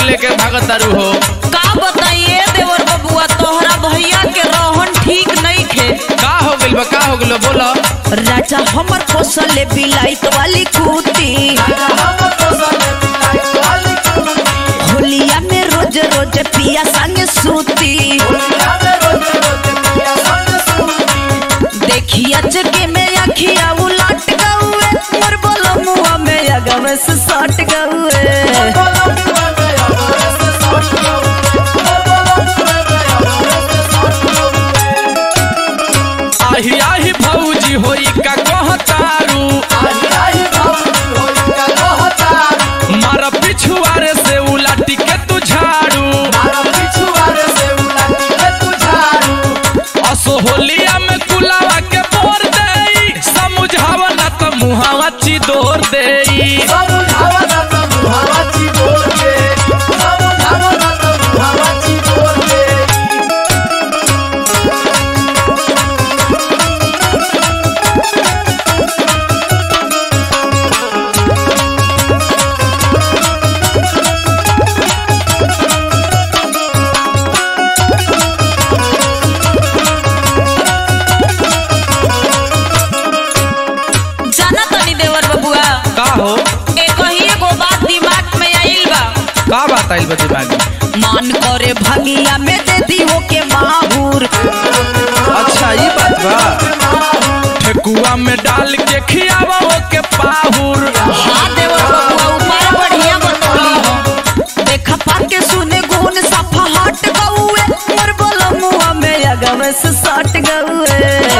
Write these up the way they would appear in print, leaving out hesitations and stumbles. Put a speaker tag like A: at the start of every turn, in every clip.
A: लेके भागत तारू हो।
B: का बताइए देवर बबुआ तोहरा भैया के रोहन ठीक नहीं खे।
A: का हो गइल बा, का हो गइल बोलो।
B: राजा हमर पोसल बिलाइत वाली कुती, होलिया में रोज रोज पिया संग सूती, देखिया जगे में अखिया उलट गउए, मोर बोलो मुआ में अगवे से सट गउए।
A: आही आही भौजी होई का कहतारू, मारा पिछुआरे से उलाटी के तू झाड़ू, असो होलिया में कुलावा के बोर देई, समझावा ना त मुहावा चिदोर देई।
B: जाना तनी देवर बबुआ
A: का हो,
B: एगो बात दिमाग में आइल बा।
A: का बात आइल बा दिमाग में?
B: मान करे भंगिया में दे दी हो के माहूर।
A: अच्छा ये बात बा, ठेकुआ में डाल के खियावा हो के पाहुर।
B: हाँ देवर बबुआ उपाय बढ़िया बतौली हो, देखा पाके सुने गुण सफा हट गउए, मोर बोलो मुआ में अगवे से सट गउए।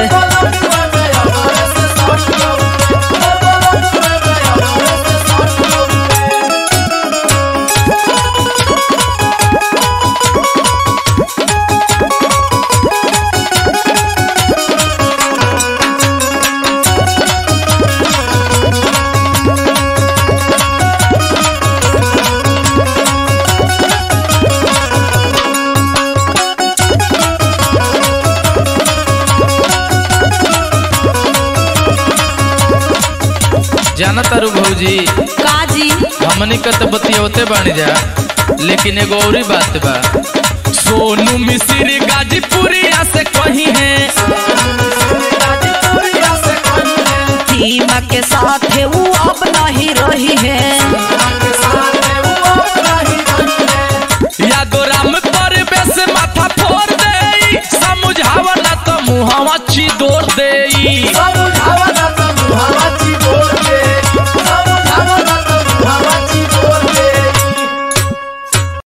A: जाना तारू भौजी,
B: काजी
A: हमनी का तो बतियावते बानी जा, लेकिन एगो औरी बात बा। सोनू मिश्री गाजीपुरिया से कही है